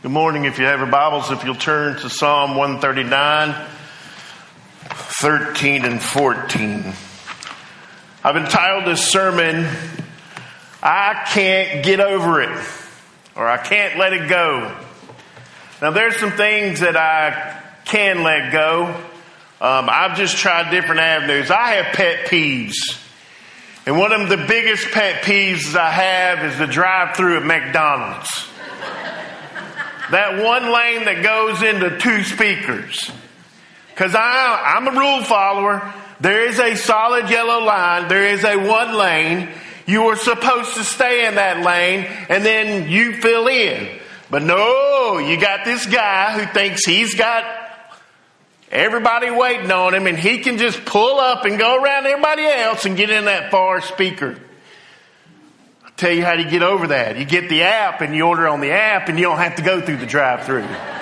Good morning. If you have your Bibles, if you'll turn to Psalm 139, 13 and 14. I've entitled this sermon, I Can't Get Over It, or I Can't Let It Go. Now there's some things that I can let go. I've just tried different avenues. I have pet peeves. And one of the biggest pet peeves I have is the drive-thru at McDonald's. That one lane that goes into two speakers. Because I'm a rule follower. There is a solid yellow line. There is a one lane. You are supposed to stay in that lane and then you fill in. But no, you got this guy who thinks he's got everybody waiting on him and he can just pull up and go around everybody else and get in that far speaker. Tell you how to get over that. You get the app and you order on the app and you don't have to go through the drive-thru.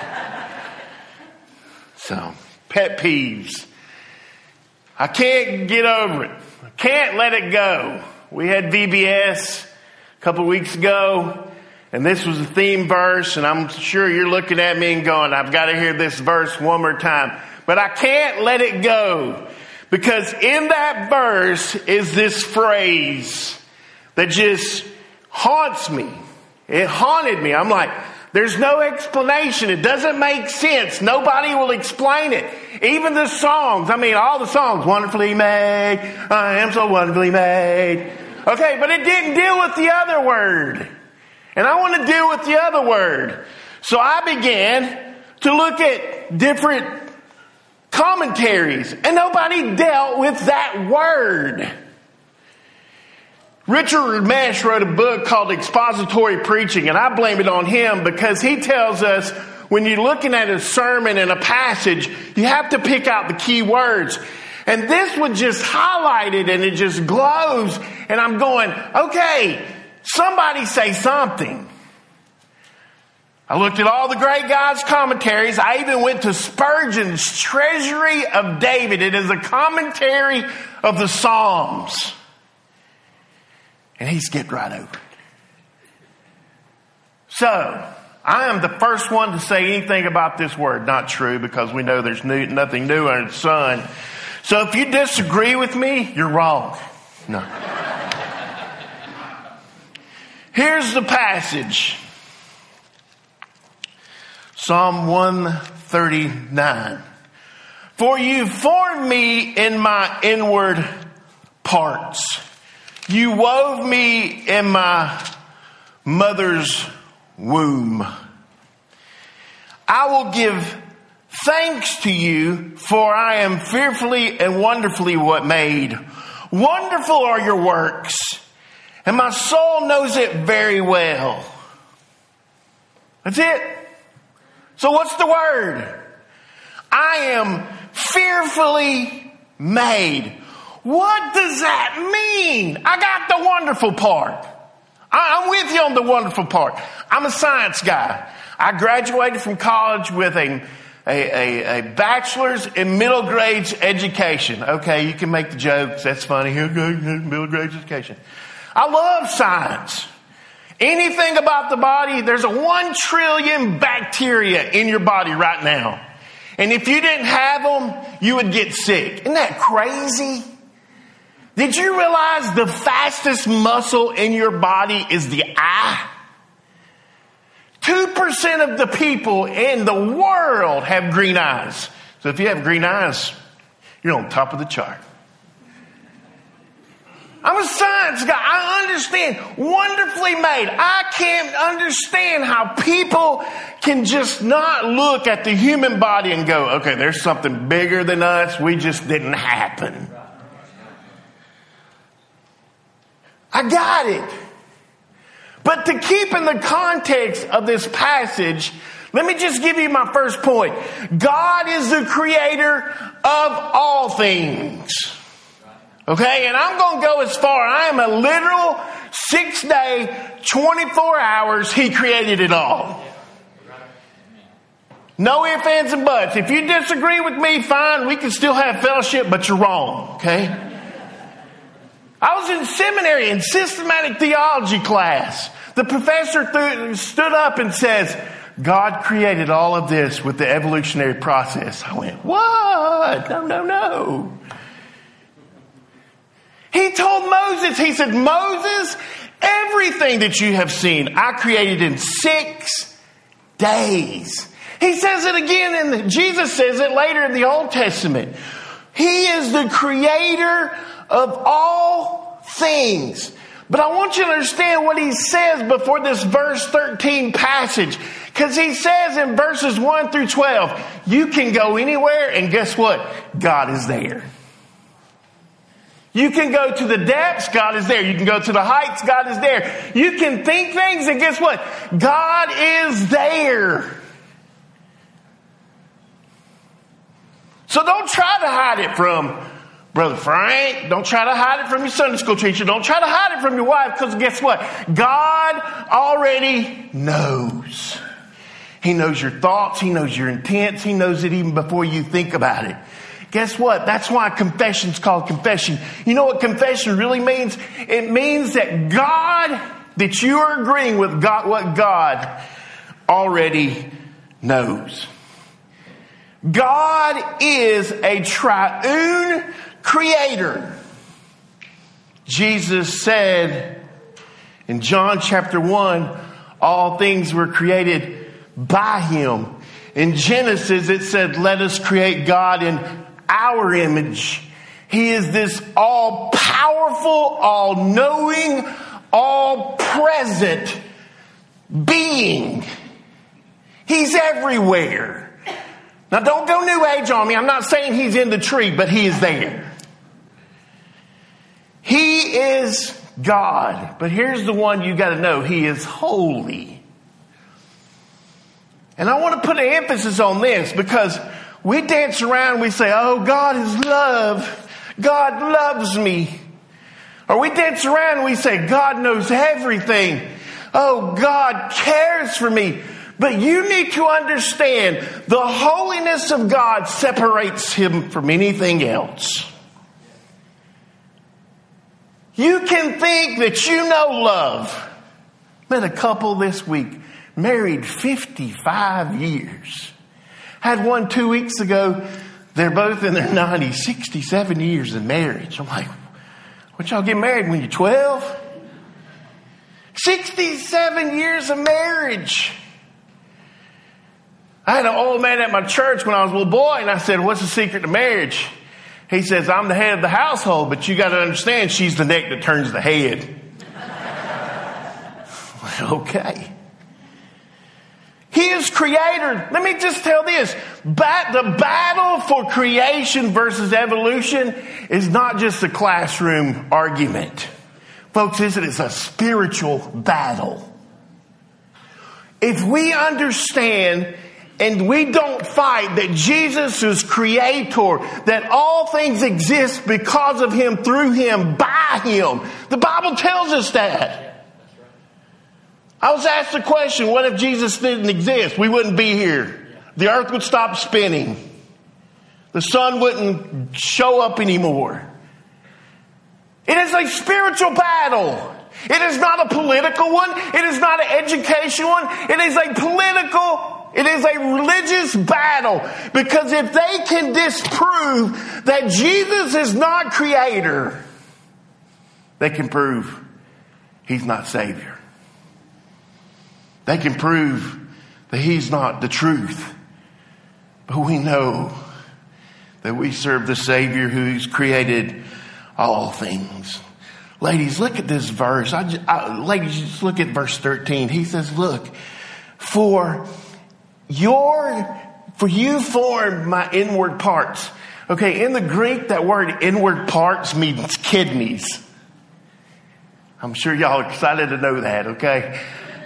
So, pet peeves. I can't get over it. I can't let it go. We had VBS a couple of weeks ago and this was a theme verse and I'm sure you're looking at me and going, I've got to hear this verse one more time. But I can't let it go because in that verse is this phrase that just haunts me. It haunted me. I'm like, there's no explanation. It doesn't make sense. Nobody will explain it. Even the songs. I mean, all the songs. Wonderfully made. I am so wonderfully made. Okay, but it didn't deal with the other word. And I want to deal with the other word. So I began to look at different commentaries. And nobody dealt with that word. Richard Ramesh wrote a book called Expository Preaching, and I blame it on him because he tells us when you're looking at a sermon and a passage, you have to pick out the key words. And this would just highlight it and it just glows. And I'm going, okay, somebody say something. I looked at all the great guys' commentaries. I even went to Spurgeon's Treasury of David. It is a commentary of the Psalms. And he skipped right over it. So, I am the first one to say anything about this word. Not true, because we know there's nothing new under the sun. So if you disagree with me, you're wrong. No. Here's the passage. Psalm 139. For you formed me in my inward parts. You wove me in my mother's womb. I will give thanks to you, for I am fearfully and wonderfully made. Wonderful are your works, and my soul knows it very well. That's it. So what's the word? I am fearfully made. What does that mean? I got the wonderful part. I'm with you on the wonderful part. I'm a science guy. I graduated from college with a bachelor's in middle grades education. Okay, you can make the jokes. That's funny. Middle grades education. I love science. Anything about the body, there's a 1 trillion bacteria in your body right now. And if you didn't have them, you would get sick. Isn't that crazy? Did you realize the fastest muscle in your body is the eye? 2% of the people in the world have green eyes. So if you have green eyes, you're on top of the chart. I'm a science guy. I understand. Wonderfully made. I can't understand how people can just not look at the human body and go, okay, there's something bigger than us. We just didn't happen. I got it. But to keep in the context of this passage, let me just give you my first point. God is the creator of all things. Okay, and I'm going to go as far. I am a literal 6-day, 24 hours. He created it all. No ifs, ands, and buts. If you disagree with me, fine. We can still have fellowship, but you're wrong. Okay? I was in seminary in systematic theology class. The professor stood up and says, God created all of this with the evolutionary process. I went, what? No. He told Moses, he said, Moses, everything that you have seen, I created in 6 days. He says it again, and Jesus says it later in the Old Testament. He is the creator of all things. But I want you to understand what he says before this verse 13 passage. Because he says in verses 1 through 12, you can go anywhere, and guess what? God is there. You can go to the depths, God is there. You can go to the heights, God is there. You can think things, and guess what? God is there. So don't try to hide it from Brother Frank. Don't try to hide it from your Sunday school teacher. Don't try to hide it from your wife, because guess what? God already knows. He knows your thoughts. He knows your intents. He knows it even before you think about it. Guess what? That's why confession's called confession. You know what confession really means? It means that that you are agreeing with God, what God already knows. God is a triune creator. Jesus said in John chapter 1, all things were created by him. In Genesis, it said, let us create God in our image. He is this all-powerful, all-knowing, all-present being. He's everywhere. Now, don't go New Age on me. I'm not saying he's in the tree, but he is there. He is God. But here's the one you got to know. He is holy. And I want to put an emphasis on this, because we dance around and we say, oh, God is love. God loves me. Or we dance around and we say, God knows everything. Oh, God cares for me. But you need to understand the holiness of God separates him from anything else. You can think that you know love. Met a couple this week, married 55 years. Had one 2 weeks ago. They're both in their 90s, 67 years of marriage. I'm like, what, y'all get married when you're 12? 67 years of marriage. I had an old man at my church when I was a little boy, and I said, what's the secret to marriage? He says, I'm the head of the household, but you got to understand she's the neck that turns the head. Okay. He is creator. Let me just tell this. The battle for creation versus evolution is not just a classroom argument. Folks, it's a spiritual battle. If we understand and we don't fight that Jesus is creator, that all things exist because of him, through him, by him. The Bible tells us that. I was asked the question, what if Jesus didn't exist? We wouldn't be here. The earth would stop spinning. The sun wouldn't show up anymore. It is a spiritual battle. It is not a political one. It is not an education one. It is a religious battle. Because if they can disprove that Jesus is not creator, they can prove he's not savior. They can prove that he's not the truth. But we know that we serve the Savior who's created all things. Ladies, look at this verse. Ladies, just look at verse 13. He says, look, for you formed my inward parts. Okay, in the Greek, that word inward parts means kidneys. I'm sure y'all are excited to know that, okay?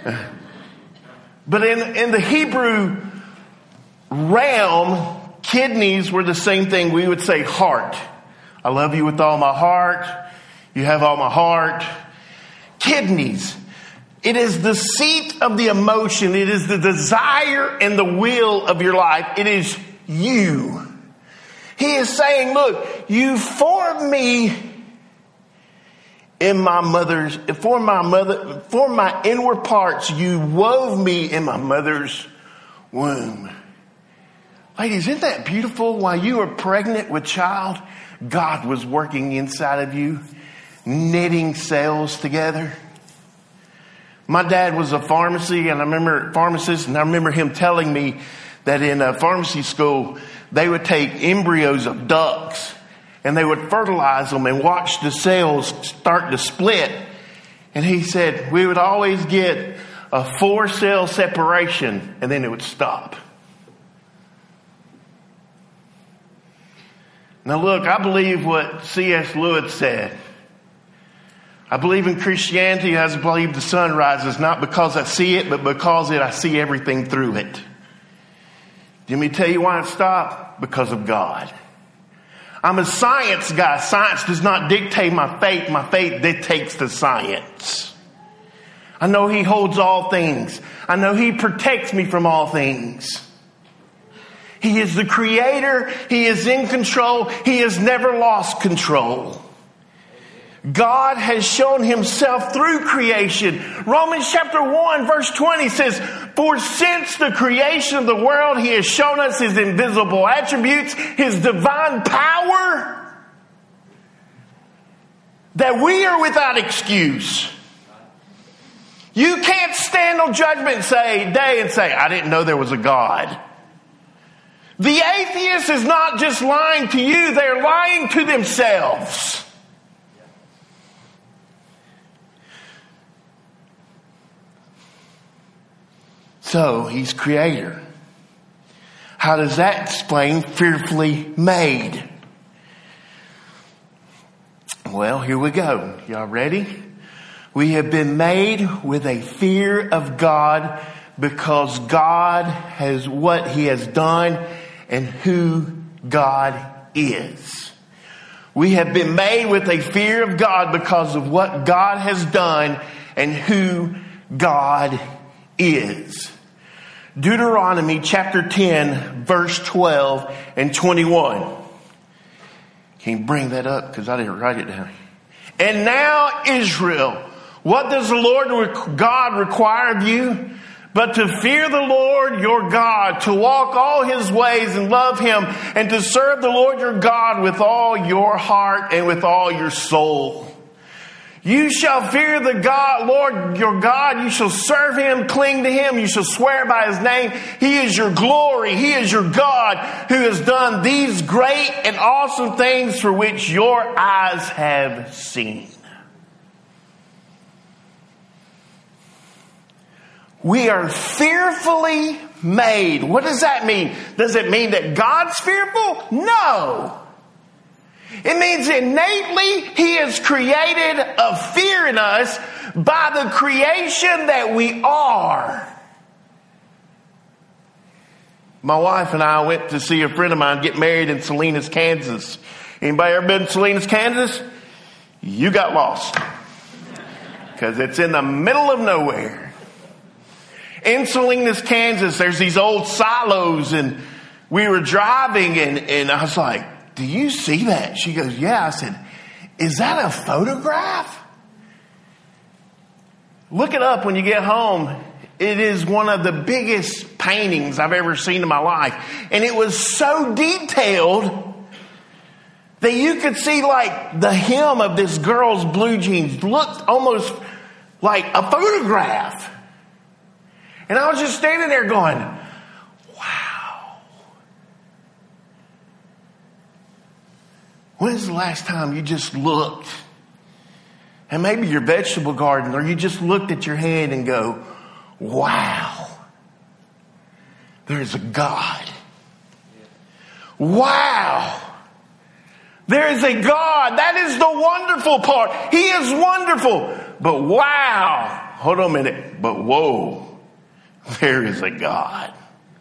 But in the Hebrew realm, kidneys were the same thing. We would say heart. I love you with all my heart. You have all my heart. Kidneys. It is the seat of the emotion. It is the desire and the will of your life. It is you. He is saying, look, you formed me in my for my inward parts. You wove me in my mother's womb. Ladies, isn't that beautiful? While you were pregnant with child, God was working inside of you, knitting cells together. My dad was a pharmacist, and I remember him telling me that in a pharmacy school, they would take embryos of ducks and they would fertilize them and watch the cells start to split. And he said we would always get a 4-cell separation and then it would stop. Now look, I believe what C.S. Lewis said. I believe in Christianity as I believe the sun rises, not because I see it, but because I see everything through it. Let me tell you why it stopped. Because of God. I'm a science guy. Science does not dictate my faith. My faith dictates the science. I know He holds all things. I know He protects me from all things. He is the creator. He is in control. He has never lost control. God has shown Himself through creation. Romans chapter 1 verse 20 says, for since the creation of the world, He has shown us His invisible attributes, His divine power, that we are without excuse. You can't stand on judgment day and say, I didn't know there was a God. The atheist is not just lying to you, they're lying to themselves. So He's creator. How does that explain fearfully made? Well, here we go. Y'all ready? We have been made with a fear of God because God has what He has done and who God is. We have been made with a fear of God because of what God has done and who God is. Deuteronomy chapter 10, verse 12 and 21. Can you bring that up? Because I didn't write it down. And now, Israel, what does the Lord God require of you? But to fear the Lord your God, to walk all His ways and love Him, and to serve the Lord your God with all your heart and with all your soul. You shall fear the Lord your God. You shall serve Him, cling to Him. You shall swear by His name. He is your glory. He is your God who has done these great and awesome things for which your eyes have seen. We are fearfully made. What does that mean? Does it mean that God's fearful? No. It means innately He has created a fear in us by the creation that we are. My wife and I went to see a friend of mine get married in Salinas, Kansas. Anybody ever been to Salinas, Kansas? You got lost. Because it's in the middle of nowhere. In Salinas, Kansas, there's these old silos, and we were driving and I was like, do you see that? She goes, yeah. I said, is that a photograph? Look it up when you get home. It is one of the biggest paintings I've ever seen in my life. And it was so detailed that you could see like the hem of this girl's blue jeans looked almost like a photograph. And I was just standing there going, wow. When's the last time you just looked? And maybe your vegetable garden, or you just looked at your hand and go, wow. There's a God. Wow. There is a God. That is the wonderful part. He is wonderful. But wow. Hold on a minute. But whoa. There is a God.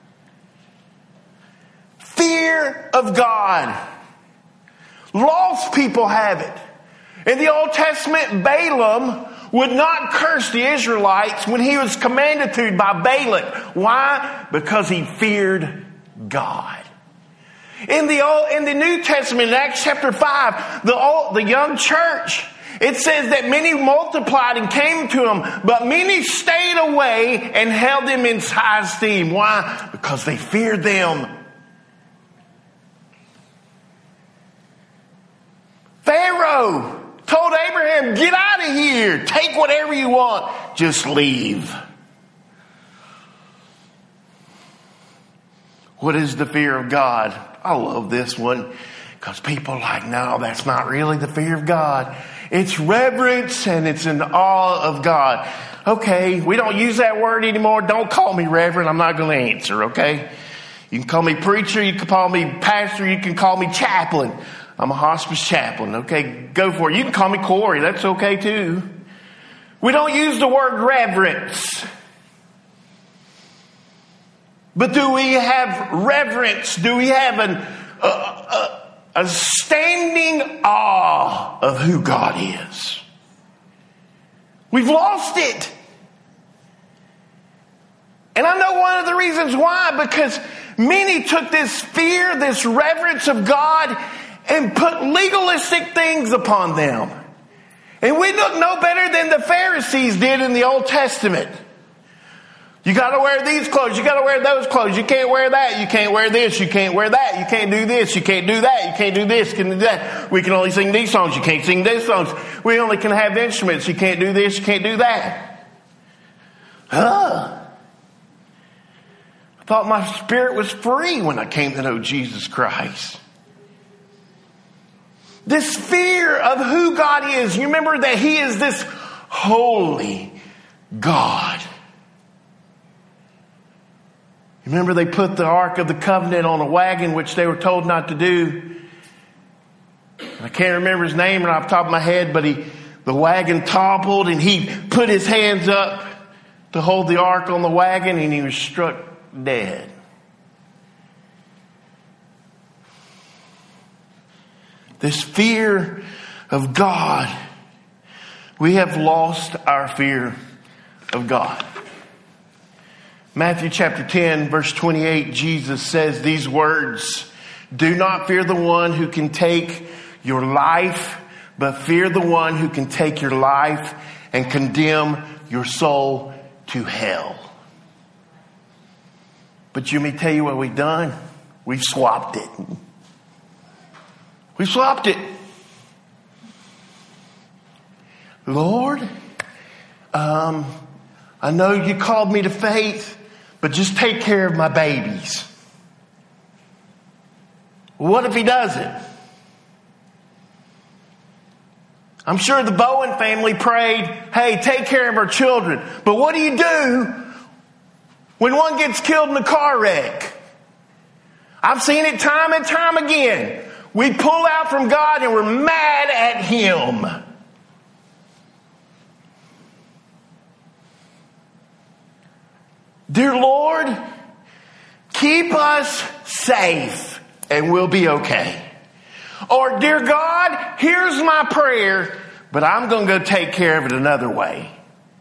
Fear of God. Lost people have it. In the Old Testament, Balaam would not curse the Israelites when he was commanded to by Balak. Why? Because he feared God. In the New Testament, in Acts chapter 5, the young church It says that many multiplied and came to him, but many stayed away and held him in high esteem. Why? Because they feared them. Pharaoh told Abraham, get out of here. Take whatever you want. Just leave. What is the fear of God? I love this one because people are like, no, that's not really the fear of God. It's reverence and it's in awe of God. Okay, we don't use that word anymore. Don't call me reverend. I'm not going to answer, okay? You can call me preacher. You can call me pastor. You can call me chaplain. I'm a hospice chaplain, okay? Go for it. You can call me Corey. That's okay too. We don't use the word reverence. But do we have reverence? Do we have a standing awe of who God is? We've lost it. And I know one of the reasons why, because many took this fear, this reverence of God, and put legalistic things upon them. And we look no better than the Pharisees did in the Old Testament. You got to wear these clothes. You got to wear those clothes. You can't wear that. You can't wear this. You can't wear that. You can't do this. You can't do that. You can't do this. You can't do that. We can only sing these songs. You can't sing these songs. We only can have instruments. You can't do this. You can't do that. I thought my spirit was free when I came to know Jesus Christ. This fear of who God is. You remember that He is this holy God. Remember they put the Ark of the Covenant on a wagon, which they were told not to do. I can't remember his name right off the top of my head, but the wagon toppled and he put his hands up to hold the Ark on the wagon and he was struck dead. This fear of God. We have lost our fear of God. Matthew chapter 10, verse 28, Jesus says these words, do not fear the one who can take your life, but fear the one who can take your life and condemn your soul to hell. But you may tell you what we've done. We've swapped it. We swapped it. Lord, I know you called me to faith, but just take care of my babies. What if He doesn't? I'm sure the Bowen family prayed, hey, take care of our children. But what do you do when one gets killed in a car wreck? I've seen it time and time again. We pull out from God and we're mad at Him. Dear Lord, keep us safe and we'll be okay. Or, dear God, here's my prayer, but I'm going to go take care of it another way.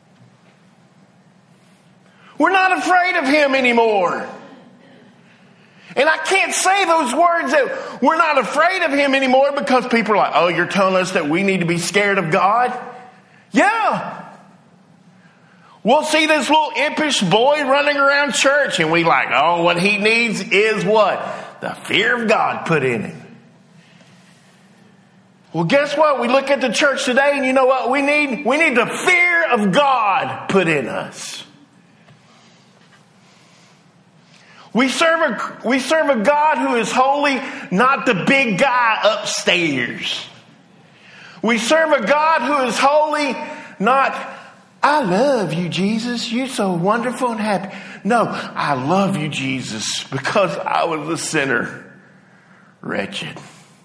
We're not afraid of Him anymore. And I can't say those words that we're not afraid of Him anymore because people are like, oh, you're telling us that we need to be scared of God? Yeah. We'll see this little impish boy running around church and we like, oh, what he needs is what? The fear of God put in him. Well, guess what? We look at the church today and you know what we need? We need the fear of God put in us. We serve a God who is holy, not the big guy upstairs. We serve a God who is holy, not, I love you, Jesus. You're so wonderful and happy. No, I love you, Jesus, because I was a sinner, wretched.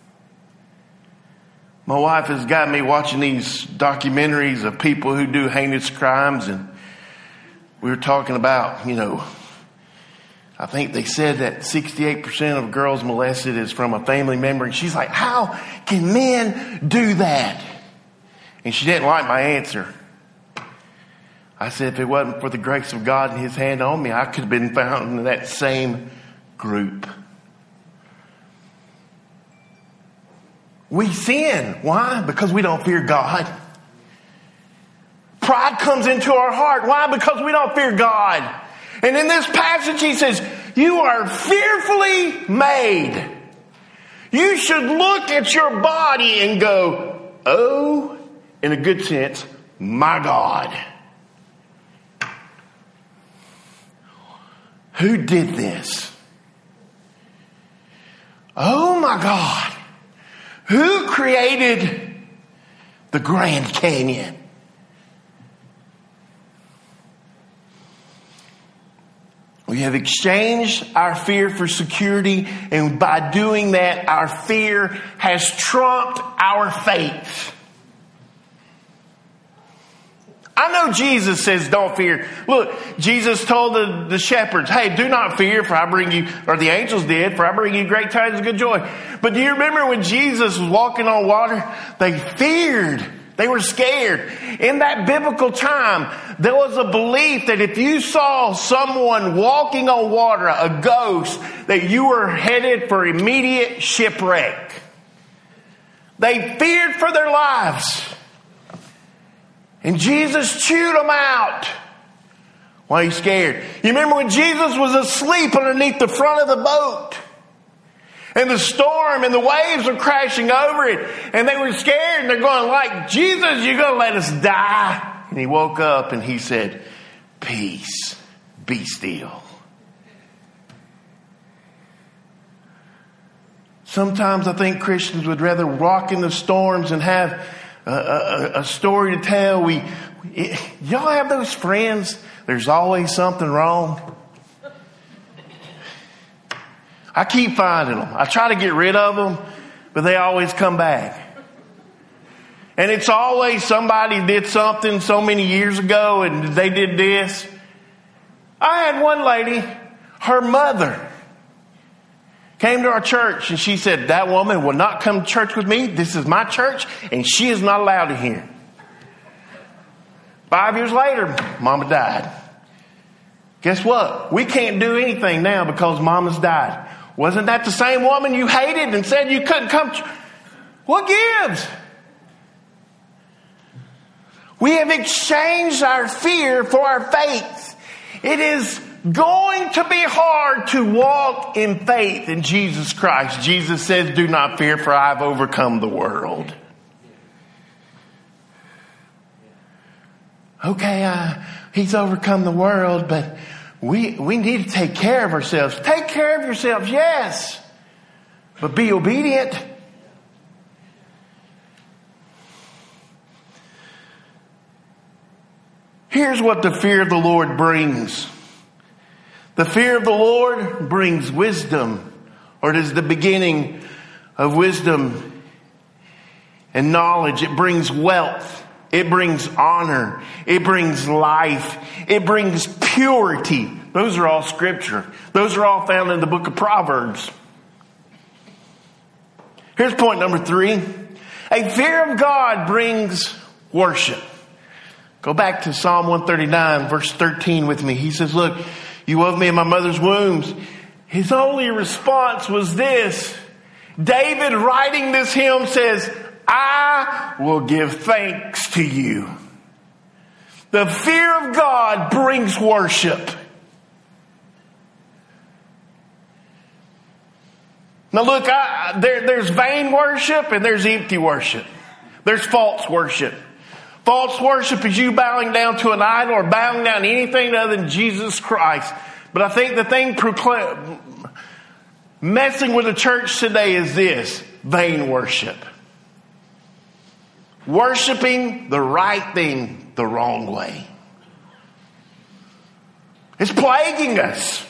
My wife has got me watching these documentaries of people who do heinous crimes, and we were talking about, I think they said that 68% of girls molested is from a family member. And she's like, how can men do that? And she didn't like my answer. I said, if it wasn't for the grace of God and His hand on me, I could have been found in that same group. We sin. Why? Because we don't fear God. Pride comes into our heart. Why? Because we don't fear God. And in this passage he says, you are fearfully made. You should look at your body and go, oh, in a good sense, my God. Who did this? Oh my God. Who created the Grand Canyon? We have exchanged our fear for security, and by doing that, our fear has trumped our faith. I know Jesus says don't fear. Look, Jesus told the shepherds, hey, do not fear, for I bring you, or the angels did, for I bring you great tidings of good joy. But do you remember when Jesus was walking on water? They feared. They were scared. In that biblical time, there was a belief that if you saw someone walking on water, a ghost, that you were headed for immediate shipwreck. They feared for their lives. And Jesus chewed them out. Why he's scared? You remember when Jesus was asleep underneath the front of the boat? And the storm and the waves are crashing over it. And they were scared. And they're going like, Jesus, you're going to let us die? And he woke up and he said, peace, be still. Sometimes I think Christians would rather walk in the storms and have a story to tell. Y'all have those friends, there's always something wrong. I keep finding them. I try to get rid of them, but they always come back. And it's always somebody did something so many years ago and they did this. I had one lady, her mother came to our church and she said, that woman will not come to church with me. This is my church and she is not allowed in here. 5 years later, Mama died. Guess what? We can't do anything now because Mama's died. Wasn't that the same woman you hated and said you couldn't come? What gives? We have exchanged our fear for our faith. It is going to be hard to walk in faith in Jesus Christ. Jesus says, do not fear, for I have overcome the world. Okay, he's overcome the world, but we need to take care of ourselves. Take care of yourselves, yes, but be obedient. Here's what the fear of the Lord brings. The fear of the Lord brings wisdom, or it is the beginning of wisdom and knowledge. It brings wealth. It brings honor. It brings life. It brings purity. Those are all scripture. Those are all found in the book of Proverbs. Here's point number 3. A fear of God brings worship. Go back to Psalm 139, verse 13 with me. He says, look, you wove me in my mother's wombs. His only response was this. David, writing this hymn, says, I will give thanks to you. The fear of God brings worship. Now look, there's vain worship and there's empty worship. There's false worship. False worship is you bowing down to an idol or bowing down to anything other than Jesus Christ. But I think the thing messing with the church today is this: vain worship. Worshiping the right thing the wrong way. It's plaguing us.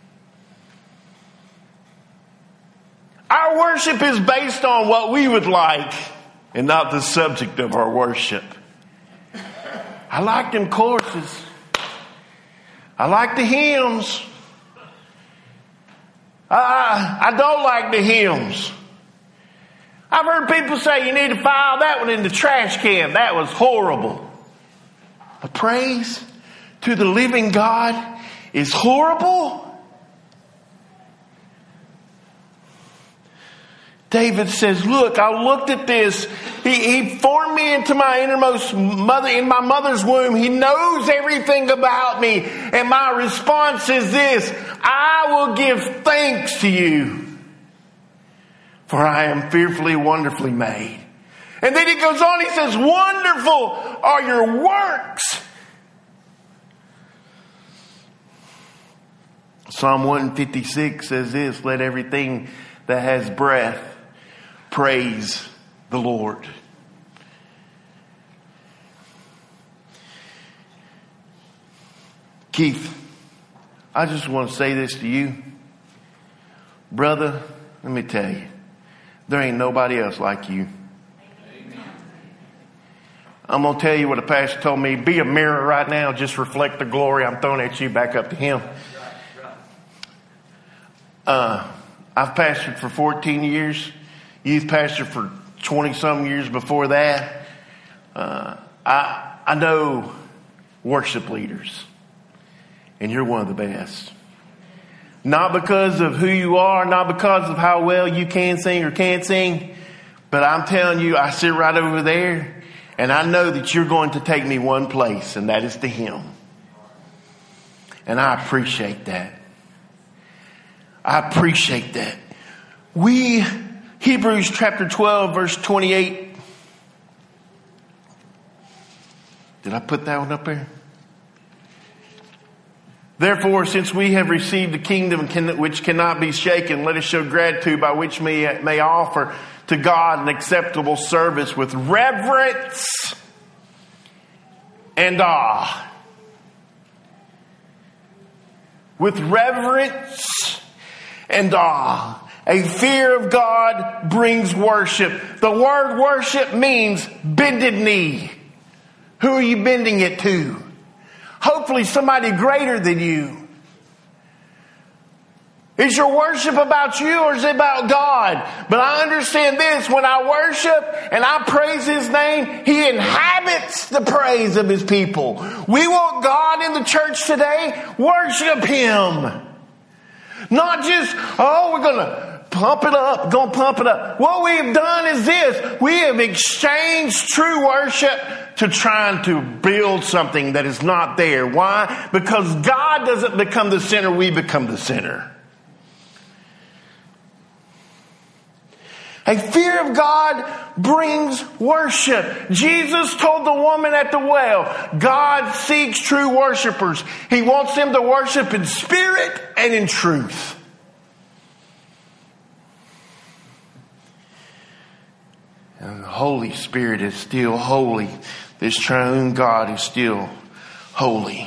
Our worship is based on what we would like and not the subject of our worship. I like them choruses. I like the hymns. I don't like the hymns. I've heard people say you need to file that one in the trash can. That was horrible. A praise to the living God is horrible. David says, look, I looked at this He formed me into my innermost mother, in my mother's womb. He knows everything about me. And my response is this: I will give thanks to you, for I am fearfully, wonderfully made. And then he goes on, he says, wonderful are your works. Psalm 156 says this: let everything that has breath praise the Lord. Keith, I just want to say this to you. Brother, let me tell you, there ain't nobody else like you. I'm going to tell you what a pastor told me. Be a mirror right now. Just reflect the glory I'm throwing at you back up to him. I've pastored for 14 years. Youth pastor for 20-some years before that. I know worship leaders. And you're one of the best. Not because of who you are, not because of how well you can sing or can't sing. But I'm telling you, I sit right over there. And I know that you're going to take me one place, and that is to Him. And I appreciate that. I appreciate that. Hebrews chapter 12, verse 28. Did I put that one up there? Therefore, since we have received the kingdom which cannot be shaken, let us show gratitude by which we may offer to God an acceptable service with reverence and awe. With reverence and awe. A fear of God brings worship. The word worship means bended knee. Who are you bending it to? Hopefully somebody greater than you. Is your worship about you or is it about God? But I understand this: when I worship and I praise His name, He inhabits the praise of His people. We want God in the church today. Worship Him. Not just, we're going to pump it up, What we've done is this: we have exchanged true worship to trying to build something that is not there. Why? Because God doesn't become the center, we become the center. A fear of God brings worship. Jesus told the woman at the well, God seeks true worshipers. He wants them to worship in spirit and in truth. And the Holy Spirit is still holy. This triune God is still holy.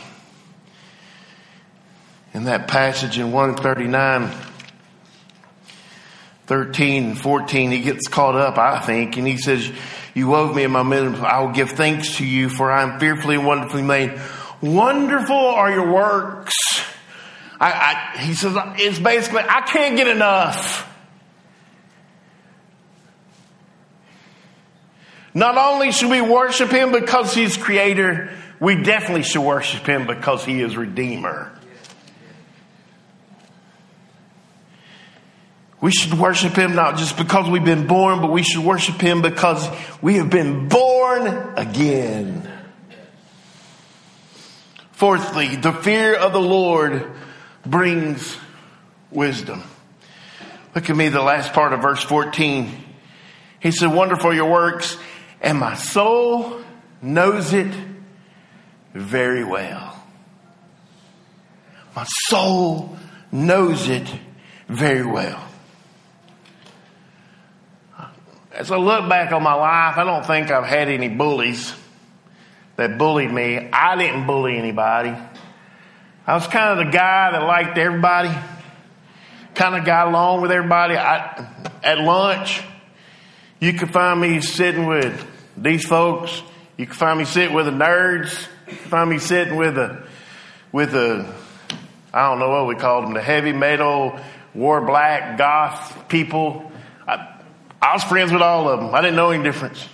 In that passage in 139, 13 and 14, he gets caught up, I think, and he says, you wove me in my middle. I will give thanks to you, for I am fearfully and wonderfully made. Wonderful are your works. He says, it's basically, I can't get enough. Not only should we worship Him because He's Creator, we definitely should worship Him because He is Redeemer. We should worship Him not just because we've been born, but we should worship Him because we have been born again. Fourthly, the fear of the Lord brings wisdom. Look at me, the last part of verse 14. He said, wonderful are your works, and my soul knows it very well. My soul knows it very well. As I look back on my life, I don't think I've had any bullies that bullied me. I didn't bully anybody. I was kind of the guy that liked everybody. Kind of got along with everybody. At lunch, you could find me sitting with these folks. You could find me sitting with the nerds. You could find me sitting with the I don't know what we called them, the heavy metal, wore black, goth people. I was friends with all of them. I didn't know any difference.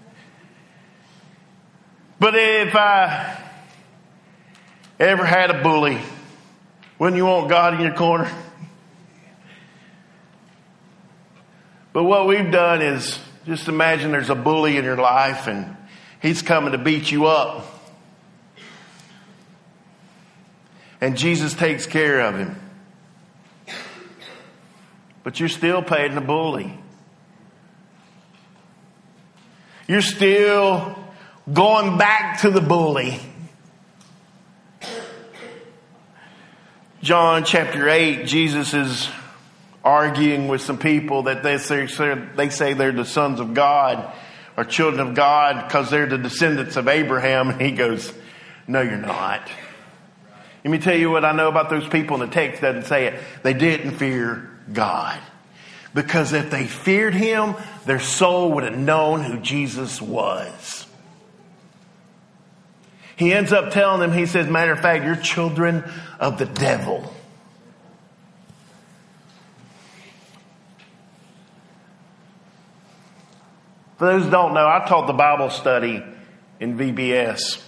But if I ever had a bully, wouldn't you want God in your corner? But what we've done is Just imagine there's a bully in your life and he's coming to beat you up. And Jesus takes care of him. But you're still paying the bully. You're still going back to the bully. John chapter 8, Jesus is arguing with some people that they say they're the sons of God or children of God because they're the descendants of Abraham. And he goes, no, you're not. Let me tell you what I know about those people, and the text doesn't say it. They didn't fear God. Because if they feared him, their soul would have known who Jesus was. He ends up telling them, he says, matter of fact, you're children of the devil. For those who don't know, I taught the Bible study in VBS.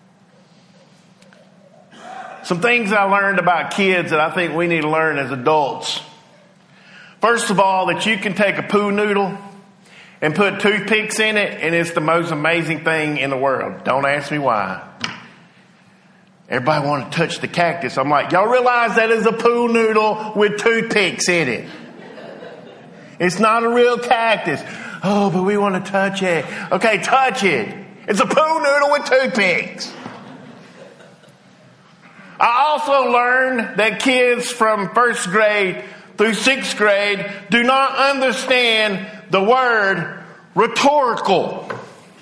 Some things I learned about kids that I think we need to learn as adults. First of all, that you can take a poo noodle and put toothpicks in it, and it's the most amazing thing in the world. Don't ask me why. Everybody want to touch the cactus. I'm like, y'all realize that is a poo noodle with toothpicks in it. It's not a real cactus. Oh, but we want to touch it. Okay, touch it. It's a poo noodle with toothpicks. I also learned that kids from first grade through sixth grade do not understand the word rhetorical.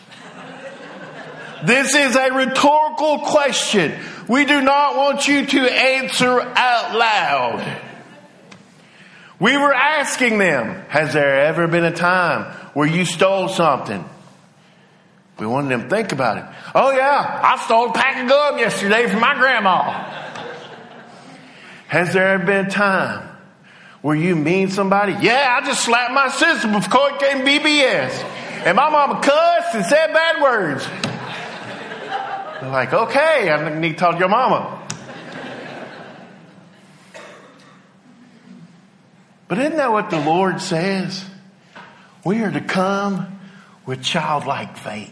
This is a rhetorical question. We do not want you to answer out loud. We were asking them, has there ever been a time where you stole something? We wanted them to think about it. Oh yeah, I stole a pack of gum yesterday from my grandma. Has there ever been a time where you mean somebody? Yeah, I just slapped my sister before it came BBS. And my mama cussed and said bad words. They're like, okay, I need to talk to your mama. But isn't that what the Lord says? We are to come with childlike faith.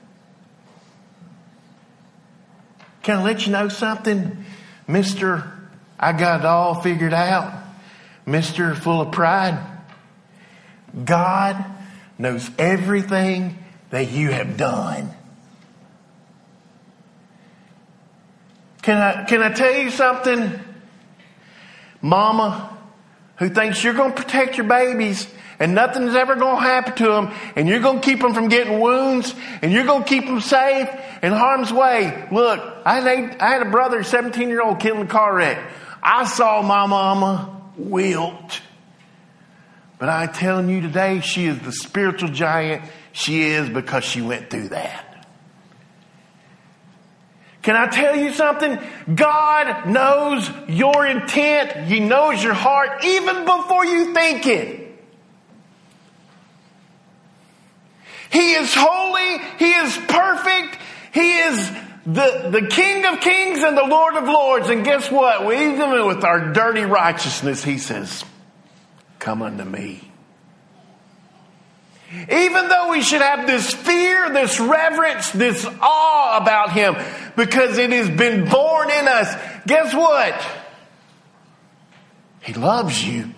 Can I let you know something? Mr. I got it all figured out. Mr. Full of pride. God knows everything that you have done. Can I tell you something? Mama, who thinks you're going to protect your babies and nothing's ever going to happen to them, and you're going to keep them from getting wounds, and you're going to keep them safe in harm's way. Look, I had a brother, 17-year-old, killed in a car wreck. I saw my mama wilt. But I'm telling you today, she is the spiritual giant she is because she went through that. Can I tell you something? God knows your intent. He knows your heart even before you think it. He is holy. He is perfect. He is the King of Kings and the Lord of Lords. And guess what? Even with our dirty righteousness, he says, come unto me. Even though we should have this fear, this reverence, this awe about him, because it has been born in us, guess what? He loves you.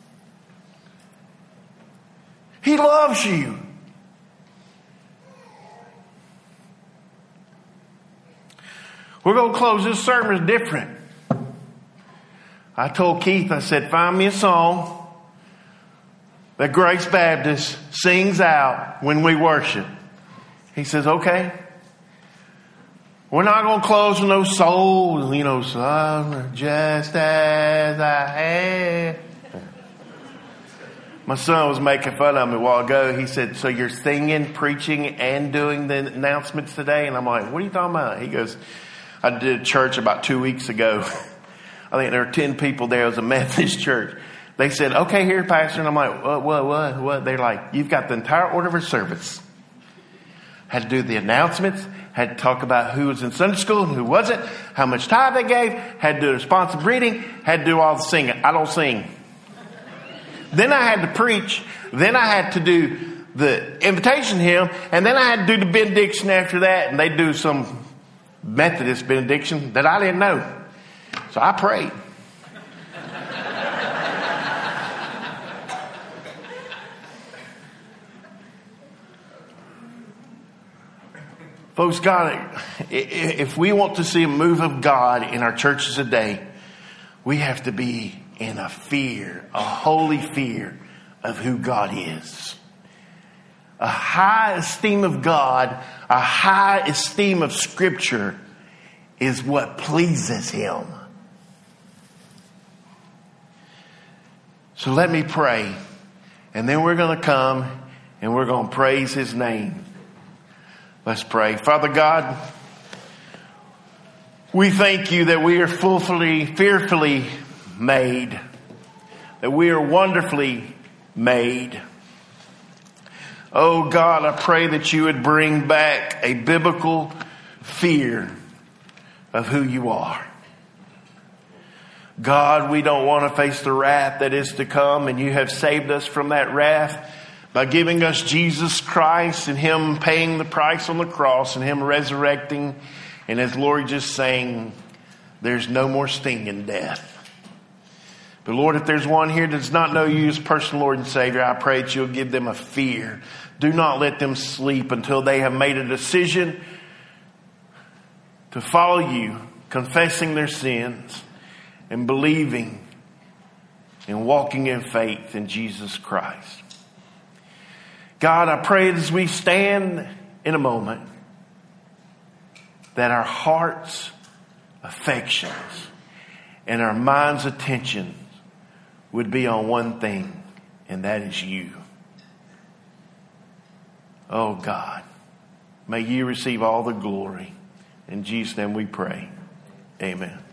He loves you. We're going to close this sermon different. I told Keith, I said, find me a song that Grace Baptist sings out when we worship. He says, okay. We're not going to close with no soul, son, just as I am. My son was making fun of me a while ago. He said, so you're singing, preaching, and doing the announcements today? And I'm like, what are you talking about? He goes, I did church about 2 weeks ago. I think there were 10 people there. It was a Methodist church. They said, okay, here, Pastor. And I'm like, what? They're like, you've got the entire order of a service. Had to do the announcements. Had to talk about who was in Sunday school and who wasn't. How much time they gave. Had to do the responsive reading. Had to do all the singing. I don't sing. Then I had to preach. Then I had to do the invitation hymn, and then I had to do the benediction after that, and they do some Methodist benediction that I didn't know. So I prayed. Folks, God, if we want to see a move of God in our churches today, we have to be in a fear, a holy fear of who God is. A high esteem of God, a high esteem of Scripture is what pleases Him. So let me pray, and then we're going to come and we're going to praise His name. Let's pray. Father God, we thank you that we are fearfully made, that we are wonderfully made. Oh God, I pray that you would bring back a biblical fear of who you are. God, we don't want to face the wrath that is to come, and you have saved us from that wrath by giving us Jesus Christ and Him paying the price on the cross and Him resurrecting. And as Lori just sang, there's no more sting in death. But Lord, if there's one here that does not know you as personal Lord and Savior, I pray that you'll give them a fear. Do not let them sleep until they have made a decision to follow you, confessing their sins and believing and walking in faith in Jesus Christ. God, I pray as we stand in a moment that our hearts' affections and our mind's attention would be on one thing, and that is you. Oh God, may you receive all the glory. In Jesus' name we pray. Amen.